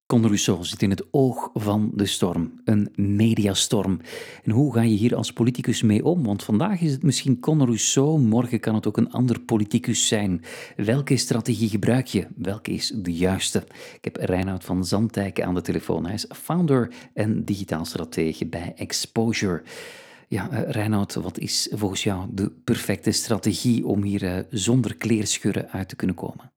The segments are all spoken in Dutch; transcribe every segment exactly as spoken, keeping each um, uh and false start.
Conor Rousseau zit in het oog van de storm, een mediastorm. En hoe ga je hier als politicus mee om? Want vandaag is het misschien Conor Rousseau, morgen kan het ook een ander politicus zijn. Welke strategie gebruik je? Welke is de juiste? Ik heb Reinoud van Zantijken aan de telefoon. Hij is founder en digitaal stratege bij Exposure. Ja, uh, Reinoud, wat is volgens jou de perfecte strategie om hier uh, zonder kleerscheuren uit te kunnen komen?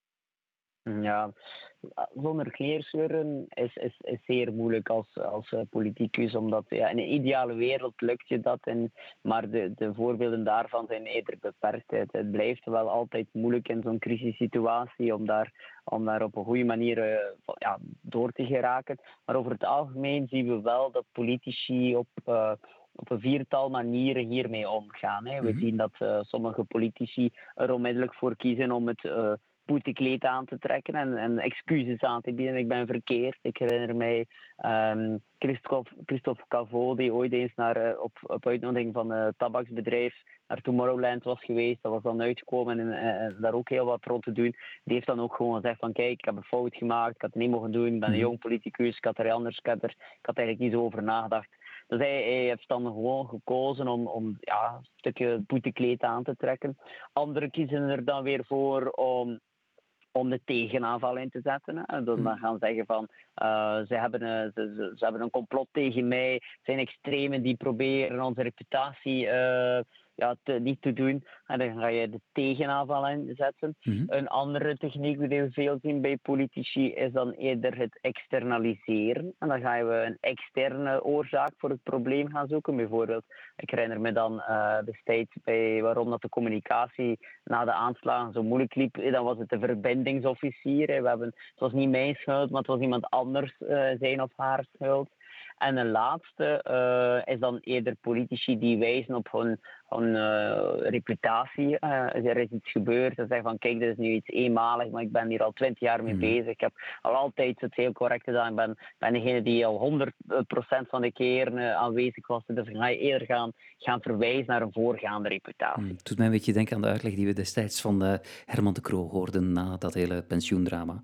Ja, zonder kleerscheuren is, is, is zeer moeilijk als, als eh, politicus, omdat ja, in een ideale wereld lukt je dat, en, maar de, de voorbeelden daarvan zijn eerder beperkt. Het, het blijft wel altijd moeilijk in zo'n crisissituatie om daar, om daar op een goede manier eh, van- ja, door te geraken. Maar over het algemeen zien we wel dat politici op, eh, op een viertal manieren hiermee omgaan. Hè. We Mhm. zien dat eh, sommige politici er onmiddellijk voor kiezen om het eh, boetekleed aan te trekken en, en excuses aan te bieden. Ik ben verkeerd. Ik herinner mij ehm Christophe, Christophe Caveau, die ooit eens naar, eh, op, op uitnodiging van een tabaksbedrijf naar Tomorrowland was geweest. Dat was dan uitgekomen en, en, en daar ook heel wat rond te doen. Die heeft dan ook gewoon gezegd van kijk, ik heb een fout gemaakt, ik had het niet mogen doen, ik ben een Mhm. jong politicus, ik had er anders, ik, had er, ik had er eigenlijk niet zo over nagedacht. Dus hij, hij heeft dan gewoon gekozen om, om ja, een stukje boetekleed aan te trekken. Anderen kiezen er dan weer voor om om de tegenaanval in te zetten. Hè. Dus Mhm. dan gaan zeggen van uh, ze, hebben een, ze, ze, ze hebben een complot tegen mij. Het zijn extremen die proberen onze reputatie uh, ja, te, niet te doen. En dan ga je de tegenaanval inzetten. Mhm. Een andere techniek die we veel zien bij politici is dan eerder het externaliseren. En dan gaan we een externe oorzaak voor het probleem gaan zoeken. Bijvoorbeeld, ik herinner me dan uh, destijds bij waarom dat de communicatie na de aanslagen zo moeilijk liep, dan was het de verbindingsofficier. We hebben, het was niet mijn schuld, maar het was iemand anders uh, zijn of haar schuld. En een laatste uh, is dan eerder politici die wijzen op hun, hun uh, reputatie. Uh, er is iets gebeurd. Ze zeggen van kijk, dit is nu iets eenmalig, maar ik ben hier al twintig jaar mee Mhm. bezig. Ik heb al altijd het heel correct gedaan. Ik ben, ben degene die al honderd procent van de keer uh, aanwezig was. Dus dan ga je eerder gaan, gaan verwijzen naar een voorgaande reputatie. Hmm, het doet mij een beetje denken aan de uitleg die we destijds van eh, Herman de Croo hoorden na dat hele pensioendrama.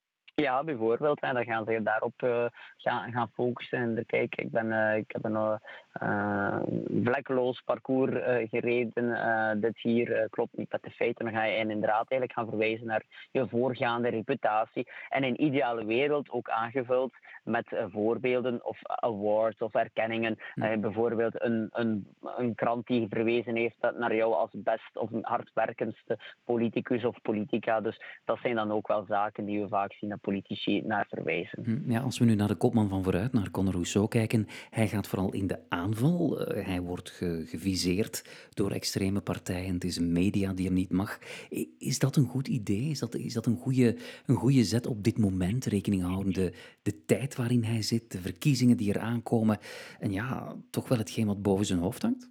Ja, bijvoorbeeld. En dan gaan ze daarop uh, gaan, gaan focussen. En er, kijk, ik, ben, uh, ik heb een uh, uh, vlekkeloos parcours uh, gereden. Uh, dit hier uh, klopt niet met de feiten. Dan ga je inderdaad eigenlijk gaan verwijzen naar je voorgaande reputatie. En in een ideale wereld ook aangevuld met uh, voorbeelden of awards of erkenningen. Hmm. Uh, bijvoorbeeld een, een, een krant die verwezen heeft naar jou als best of hardwerkendste politicus of politica. Dus dat zijn dan ook wel zaken die we vaak zien dat politici naar verwijzen. Hm, ja, als we nu naar de kopman van vooruit, naar Conor Rousseau kijken, hij gaat vooral in de aanval. Uh, hij wordt ge geviseerd door extreme partijen. Het is een media die hem niet mag. I- Is dat een goed idee? Is dat, is dat een goede, een goede zet op dit moment, rekening houdende de tijd waarin hij zit, de verkiezingen die er aankomen en ja, toch wel hetgeen wat boven zijn hoofd hangt?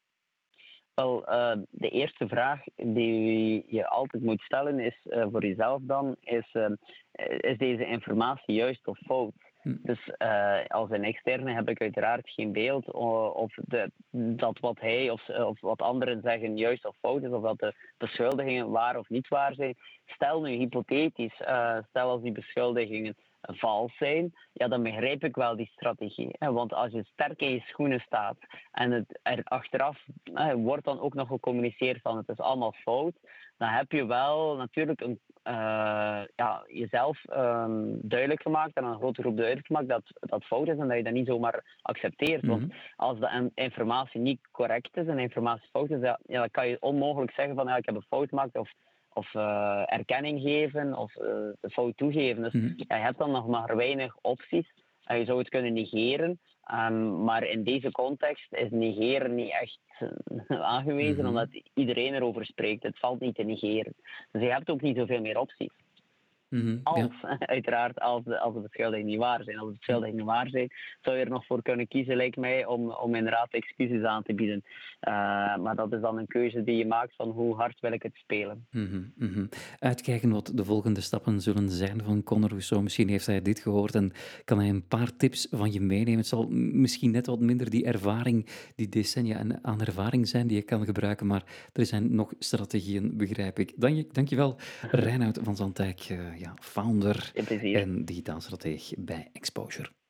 Wel, uh, de eerste vraag die je altijd moet stellen is uh, voor jezelf dan, is, uh, is deze informatie juist of fout? Hm. Dus uh, als een externe heb ik uiteraard geen beeld of de, dat wat hij of, of wat anderen zeggen juist of fout is, of dat de beschuldigingen waar of niet waar zijn. Stel nu hypothetisch, uh, stel als die beschuldigingen vals zijn, ja, dan begrijp ik wel die strategie. Hè? Want als je sterk in je schoenen staat en het er achteraf hè, wordt dan ook nog gecommuniceerd van het is allemaal fout, dan heb je wel natuurlijk een, uh, ja, jezelf um, duidelijk gemaakt en een grote groep duidelijk gemaakt dat dat fout is en dat je dat niet zomaar accepteert. Want Mhm. als de informatie niet correct is en de informatie fout is, ja, ja, dan kan je onmogelijk zeggen van ja, ik heb een fout gemaakt of of uh, erkenning geven of uh, de fout toegeven. Dus Mhm. ja, je hebt dan nog maar weinig opties. Uh, je zou het kunnen negeren, um, maar in deze context is negeren niet echt uh, aangewezen, Mhm. omdat iedereen erover spreekt. Het valt niet te negeren. Dus je hebt ook niet zoveel meer opties. Mhm. Ja. Als, uiteraard, als de, als de beschuldigingen niet waar zijn. Als de beschuldigingen waar zijn, zou je er nog voor kunnen kiezen, lijkt mij, om, om inderdaad excuses aan te bieden. Uh, maar dat is dan een keuze die je maakt van hoe hard wil ik het spelen. Mhm, mhm. Uitkijken wat de volgende stappen zullen zijn van Conor Rousseau. Misschien heeft hij dit gehoord en kan hij een paar tips van je meenemen. Het zal misschien net wat minder die ervaring, die decennia en aan ervaring zijn die je kan gebruiken, maar er zijn nog strategieën, begrijp ik. Dank je, dank je wel, Reinoud van Zantijk, uh, ja, founder Veel plezier. en digitaal strateeg bij Exposure.